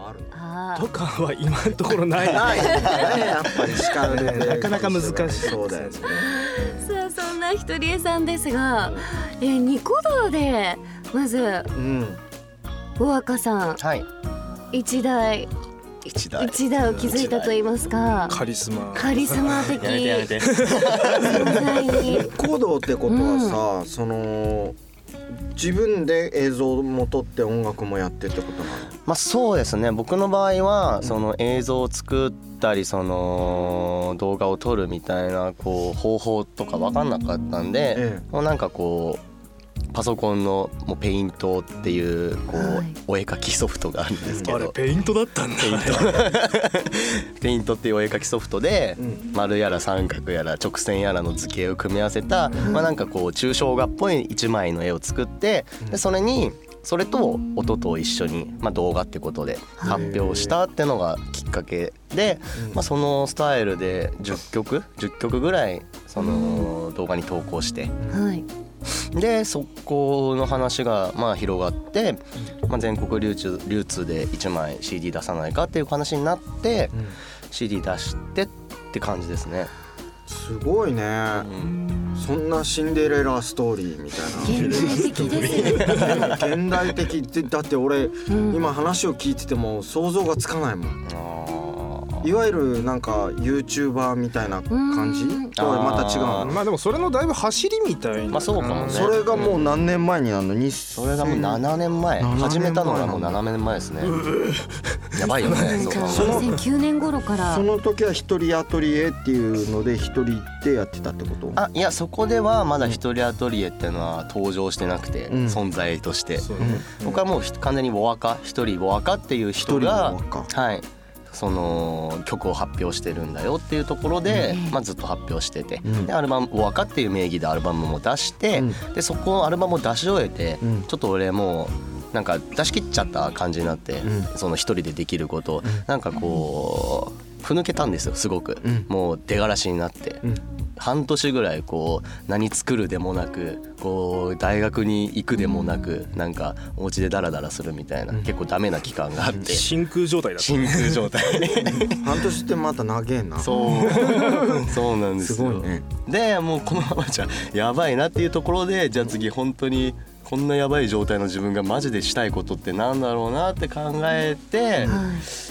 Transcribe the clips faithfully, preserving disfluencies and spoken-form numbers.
あるあとかは今のところないないねやっぱり叱るねなかなか難しいそうだよね。 さあそんなひとりえさんですが、えー、ニコ動でまずうんお若さんはい一台一台一台を築いたと言いますかカリスマカリスマ的やめてやめて存在に行動ってことはさ、その自分で映像も撮って音楽もやってってことなの？ まあそうですね、僕の場合はその映像を作ったりその動画を撮るみたいなこう方法とか分かんなかったんで、 えもうなんかこうパソコンのもうペイントっていうこうお絵描きソフトがあるんですけど、 あれペイントだったんだペイントペイントっていうお絵描きソフトで丸やら三角やら直線やらの図形を組み合わせた、まあなんかこう抽象画っぽい一枚の絵を作って、でそれにそれと音と一緒に、まあ、動画ってことで発表したってのがきっかけで、まあ、そのスタイルでじゅっきょくじゅっきょくぐらいその動画に投稿して、 はいでそこの話がまあ広がって、まあ、全国流通、流通でいちまい シーディー 出さないかっていう話になって、うん、シーディー 出してって感じですね。 すごいね、うん、そんなシンデレラストーリーみたいな現代的ですね現代的ってだって俺、うん、今話を聞いてても想像がつかないもん。いわゆるなんか YouTuber みたいな感じとはまた違うの。 まあでもそれのだいぶ走りみたいな、 まあそうかもね。 それがもう何年前になるの？にそれがもうななねんまえ、始めたのがもうななねんまえですね。やばいよね。 にせんきゅうねん頃からその時は一人アトリエっていうので一人でやってたってこと？ あいやそこではまだ一人アトリエっていうのは登場してなくて、うん、存在として、うん、僕はもう完全にボワカ一人ボワカっていう人がはいその曲を発表してるんだよっていうところで、うんまあ、ずっと発表してて、うん、でアルバム「ボワカ」っていう名義でアルバムも出して、うん、でそこアルバムを出し終えて、うん、ちょっと俺もうなんか出し切っちゃった感じになって、うん、その一人でできることを、うん、なんかこうふぬけたんですよすごく、うん、もう出がらしになって、うん、半年ぐらいこう何作るでもなくこう大学に行くでもなくなんかお家でダラダラするみたいな、うん、結構ダメな期間があって真空状態だった真空状態半年ってまた長えな。 そうそうなんですよ。 すごいね。 でもうこのままじゃやばいなっていうところでじゃあ次本当にこんなやばい状態の自分がマジでしたいことってなんだろうなって考えて、はい、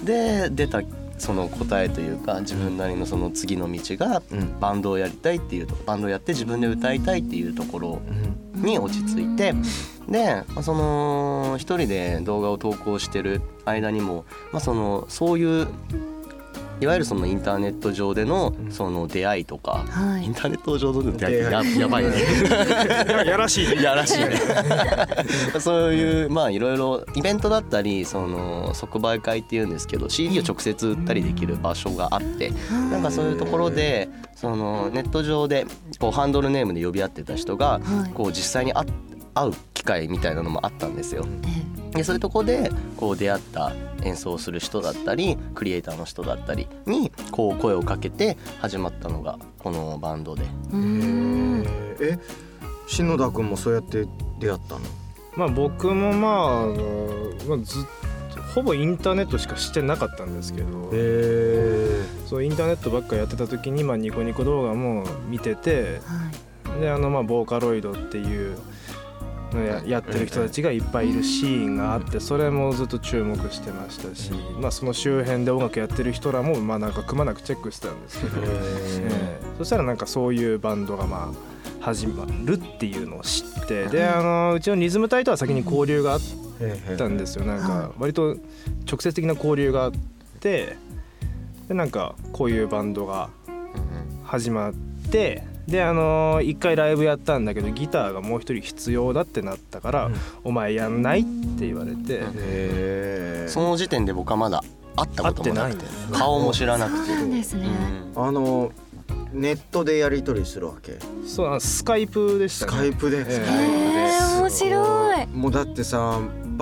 で出たその答えというか自分なりのその次の道がバンドをやりたいっていうとバンドをやって自分で歌いたいっていうところに落ち着いて、でその一人で動画を投稿してる間にも、まあ、そのそういういわゆるそのインターネット上でのその出会いとか、はい、インターネット上での出会いって や, やばいねやらしいやらしいねそういうまあいろいろイベントだったりその即売会っていうんですけど シーディー を直接売ったりできる場所があって、なんかそういうところでそのネット上でこうハンドルネームで呼び合ってた人がこう実際に会う機会みたいなのもあったんですよ。でそういうところでこう出会った演奏する人だったりクリエイターの人だったりにこう声をかけて始まったのがこのバンドで。 うーんえ篠田君もそうやって出会ったの？ まあ僕もまあ、あのまあ、ずっとほぼインターネットしかしてなかったんですけど、へそうインターネットばっかやってた時に、まあ、ニコニコ動画も見てて、はい、であのまあボーカロイドっていうや, やってる人たちがいっぱいいるシーンがあってそれもずっと注目してましたし、まあ、その周辺で音楽やってる人らもまあなんかくまなくチェックしてたんですけど、えー、そしたらなんかそういうバンドがまあ始まるっていうのを知ってであのうちのリズム隊とは先に交流があったんですよ。なんか割と直接的な交流があってでなんかこういうバンドが始まってであのー、一回ライブやったんだけどギターがもう一人必要だってなったから、うん、お前やんないって言われて、 へその時点で僕はまだ会ったこともなくて顔も知らなくて、 そうなんですね、 うん、あのネットでやり取りするわけ？ そうスカイプでしたね。 スカイプで、 えー、面白い。 もうだってさ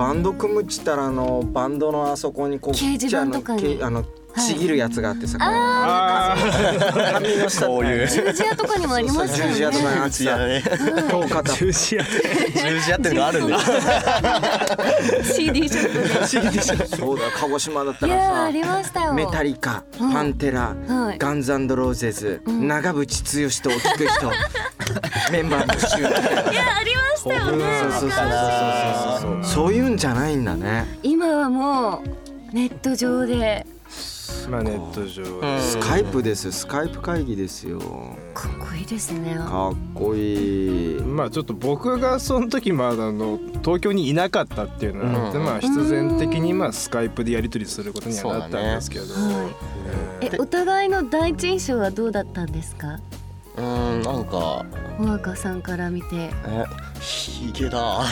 バンド組むっちったらあのバンドのあそこにこう掲示板とかにあのちぎるやつがあってさ、 ああ紙の下こういう十字架とかにもありますよね。 十字架とかにあってさ、遠肩十字架十字架っていうのがあるんだ。 シーディー ショップでそうだ、鹿児島だったいやーらさありましたよ。 メタリカ、 うんパンテラ、 はいガンズ&ローゼズ、 ん長渕剛とお聞く人メンバー募集。 いやありましたよね。 そうそうそうそうそう、そういうんじゃないんだね。 今はもうネット上でまあネット上、 うんスカイプです、スカイプ会議ですよ。 かっこいいですね。 かっこいい。 まあちょっと僕がその時まだあの東京にいなかったっていうのがあって、 うんまあ必然的にまあスカイプでやり取りすることにはなったんですけど、 はいえお互いの第一印象はどうだったんですか？ うーん、なんかお若さんから見て。 えヒゲだ。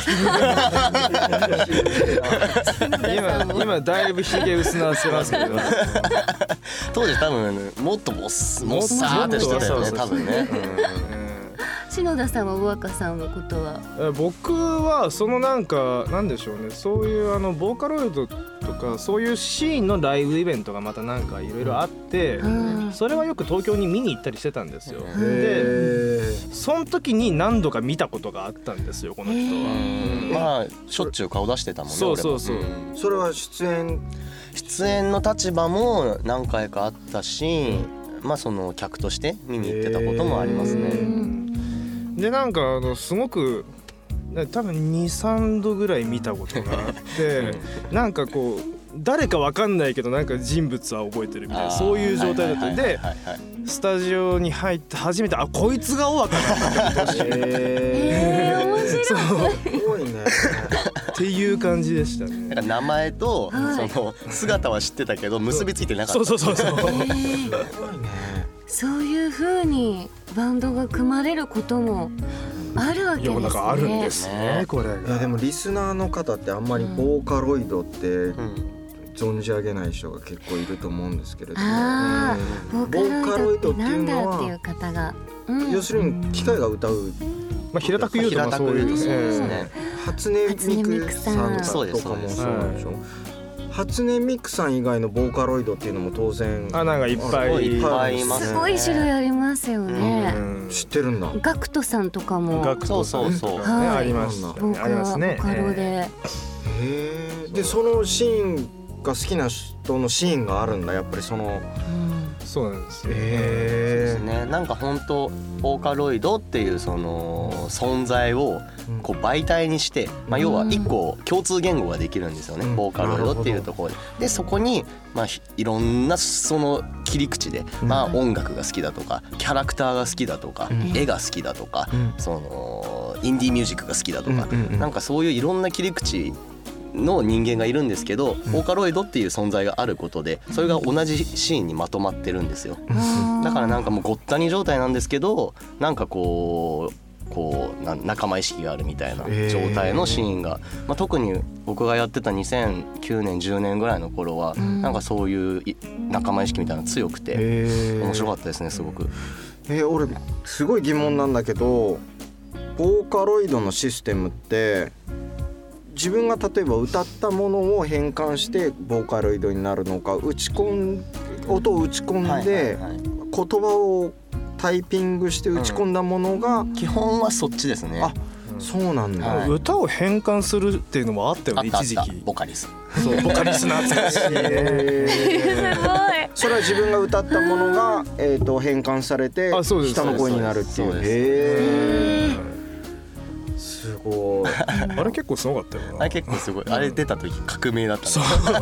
今今だいぶひげ薄なってますけど当時多分もっともっすもっさーってしてたよね、多分ね。 篠田さんはお若さんのことは。 僕はそのなんかなんでしょうね、そういうあのボーカロイドとかそういうシーンのライブイベントがまたなんかいろいろあって、 うんそれはよく東京に見に行ったりしてたんですよ。 うんでその時に何度か見たことがあったんですよ、この人は。 うんまあしょっちゅう顔出してたもんね。 そうそうそう俺もんそれは出演出演の立場も何回かあったし、まあその客として見に行ってたこともありますうね。 んでなんかあのすごく多分にさんどぐらい見たことがあってなんかこう誰かわかんないけどなんか人物は覚えてるみたいなそういう状態だったんで、スタジオに入って初めてあこいつがお若なんだってえー、面白い。 すごいね。 っていう感じでしたね。 なんか名前とはいその姿は知ってたけど結びついてなかった。 そうそうそうそう。 えーそういう風にバンドが組まれることもあるわけですね。 世の中あるんですね、これが。 いやでもリスナーの方ってあんまりボーカロイドってうん存じ上げない人が結構いると思うんですけれども、 あうんあ、ボーカロイドってなんだっていう方が、うん要するに機械が歌うまあ平たく言うとまあそういうそうですね。 初音ミクさんとかもそうでしょ。初音ミクさん以外のボーカロイドっていうのも当然あなんかいっぱいいっぱいいますね。 すごい種類ありますよね。 知ってるんだ。 ガクトさんとかもガクトさんとかねはいありましたボーね。ありますね。 カロで、 へえ。でそのシーンが好きな人のシーンがあるんだ、やっぱりその。 そうなんですね。 へえ。 ね、なんか本当ボーカロイドっていうその存在をこう媒体にして、まあ、要は一個共通言語ができるんですよね、 うんボーカロイドっていうところで。でそこにまあいろんなその切り口で、まあ、音楽が好きだとかキャラクターが好きだとか、 うん絵が好きだとか、 うんそのインディーミュージックが好きだとか、 うんうんうんなんかそういういろんな切り口の人間がいるんですけど、ボーカロイドっていう存在があることでそれが同じシーンにまとまってるんですよ。だからなんかもうごったに状態なんですけど、なんかこうこうな仲間意識があるみたいな状態のシーンが、まあ、特に僕がやってたにせんきゅうねんじゅうねんぐらいの頃は、なんかそういう仲間意識みたいなの強くて面白かったですね、すごく。 えー、俺すごい疑問なんだけど、ボーカロイドのシステムって自分が例えば歌ったものを変換してボーカロイドになるのか、打ち込ん音を打ち込んで言葉をタイピングして打ち込んだものが、 基本はそっちですね。 あ、そうなんだ、 はい、 歌を変換するっていうのもあったよね、一時期。 ボカリスそうボカリスナー懐かしい、 えー、すごい。 それは自分が歌ったものが、えー、と変換されて下の声になるっていう。へー、すごい。 あれ結構すごかったよな。 あれ結構すごい。あれ出た時革命だった。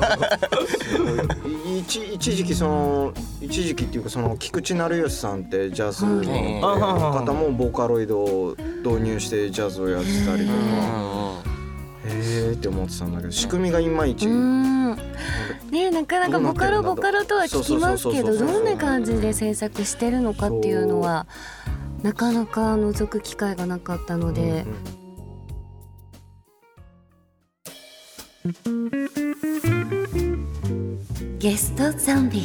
一一時期その一時期っていうかその菊池成吉さんってジャズの方もボーカロイドを導入してジャズをやってたりとか、へーって思ってたんだけど、仕組みがいまいち。 うんね、なかなかボカロボカロとは聞きますけど、どんな感じで制作してるのかっていうのはなかなか覗く機会がなかったので、うんうん、ゲストゾンビ。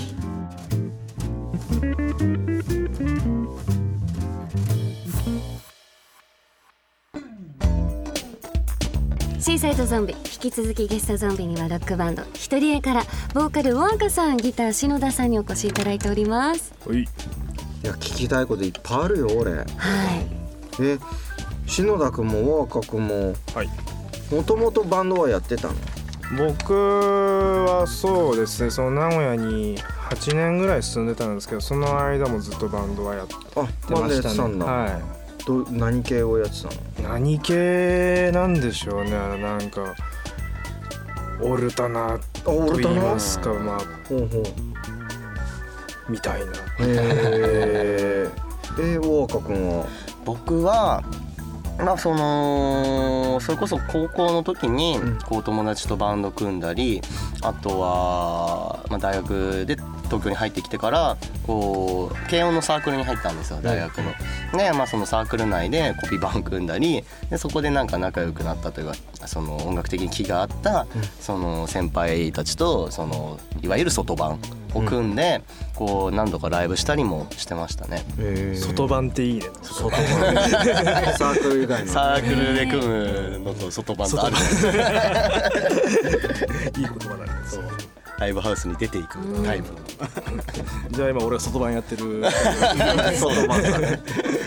シーサイドゾンビ、引き続きゲストゾンビにはロックバンドひとりえからボーカルウォーカさん、ギター篠田さんにお越しいただいております。 はい。 いや聞きたいこといっぱいあるよ俺。はい。え、篠田君もウォーカ君ももともとバンドはやってたの？ 僕はそうですね、その名古屋にはちねんぐらい住んでたんですけど、その間もずっとバンドはやってましたね。 あ、バンドやってたんだ。はい。ど何系をやってたの？ 何系なんでしょうね。なんかオルタナと言いますか、まあほうほうみたいな。 へーえー、ウォーカ君は？ 僕はまあそのそれこそ高校の時にこう友達とバンド組んだり、あとはまあ大学で東京に入ってきてからこう軽音のサークルに入ったんですよ、大学の。でまあそのサークル内でコピーバン組んだりで、そこでなんか仲良くなったというか、その音楽的に気があったその先輩たちとそのいわゆる外バンを組んでこう何度かライブしたりもしてましたね。 外バンっていいね。 外バンサークル以外のサークルで組むのと外バンとある。 いい言葉だね。そうライブハウスに出ていくタイプ。 じゃあ今俺は外バンやってる。 外バンだね。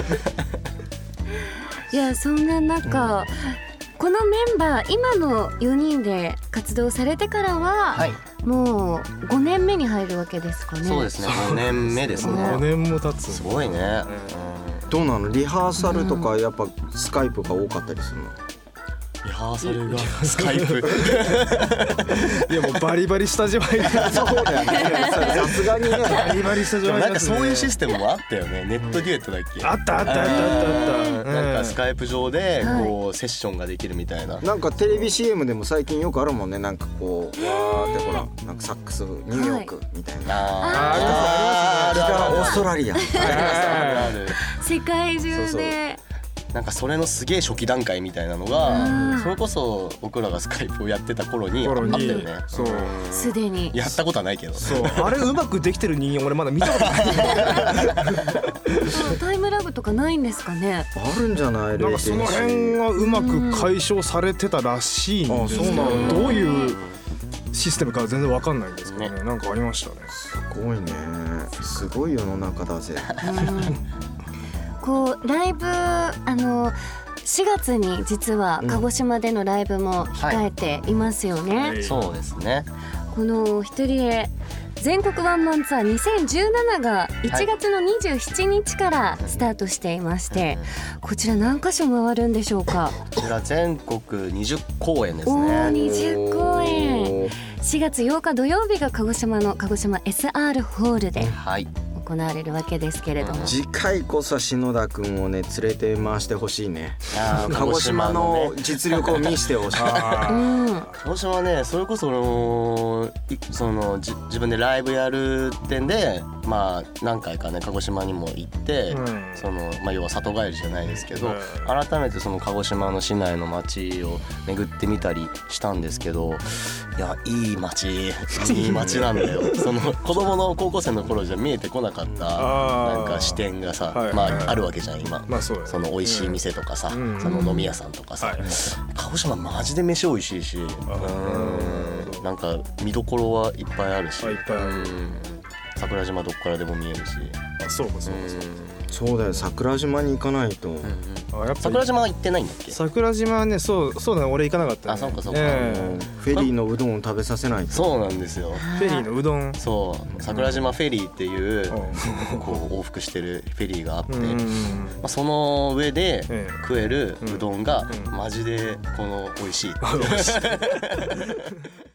いやそんな中、うん、このメンバー今のよにんで活動されてからは、はい、もうごねんめに入るわけですかね。 そうですね、ごねんめですね。 ごねんも経つ。 すごいね、 うん、どうなの？リハーサルとかやっぱスカイプが多かったりするの？ リハーサルがスカイプいやもうバリバリスタジオ入ってそうだよね。さすがにねバリバリスタジオ入って、 なんかそういうシステムもあったよね。ネットデュエットだっけ？ あったあったあったあったあった。 なんかスカイプ上でこうセッションができるみたいな。 なんかテレビ シーエム でも最近よくあるもんね。なんかこうわーってほらなんかサックスニューヨークみたいな。 ああギターオーストラリア。 世界中で。 なんかそれのすげえ初期段階みたいなのがそれこそ僕らがスカイプをやってた頃にあったよね。 そうすでにやったことはないけど、 そうあれうまくできてる人間俺まだ見たことないタイムラグとかないんですかね。 あるんじゃない？ なんかその辺がうまく解消されてたらしいんですけど、どういうシステムか全然わかんないんですけどね。なんかありましたね。 すごいね。すごい世の中だぜ。 こうライブあのしがつに実は鹿児島でのライブも控えていますよね、 うんはい、そうですね。 このひとりえ全国ワンマンツアーにせんじゅうなながいちがつのにじゅうしちにちからスタートしていまして、はい、こちら何カ所回るんでしょうか？ こちら全国にじゅっこうえんですね。 おーにじゅっこうえん。しがつようか土曜日が鹿児島の鹿児島 エスアール ホールで、はい行われるわけですけれども、 次回こそ篠田くんをね連れて回してほしいね。鹿児島の実力を見せてほしい。 鹿児島ね、それこそのそのじ自分でライブやる点でまあ何回かね鹿児島にも行って、うん、そのまあ要は里帰りじゃないですけど、うん、改めてその鹿児島の市内の街を巡ってみたりしたんですけど、いやいい街いい街なんだよ。その子供の高校生の頃じゃ見えてこなかったなんか視点がさ、はいはいはい、まああるわけじゃん今、まあ そ, その美味しい店とかさ、うん、その飲み屋さんとかさ、うん、鹿児島マジで飯美味しいし、うん、なんか見どころはいっぱいあるし、いっぱいある、うん、桜島どっからでも見えるし、 あそうかそうかそうか、 そうだよ、桜島に行かないと、うんうん、 あやっぱ桜島は行ってないんだっけ？ 桜島はね、そうそうだね、俺行かなかったね。 あ、そうかそうか、 えー、フェリーのうどんを食べさせないと。 そうなんですよ、 フェリーのうどん、 そう桜島フェリーっていう、うん、こう往復してるフェリーがあって、うん、まあ、その上で食えるうどんがマジでこの美味しい、うん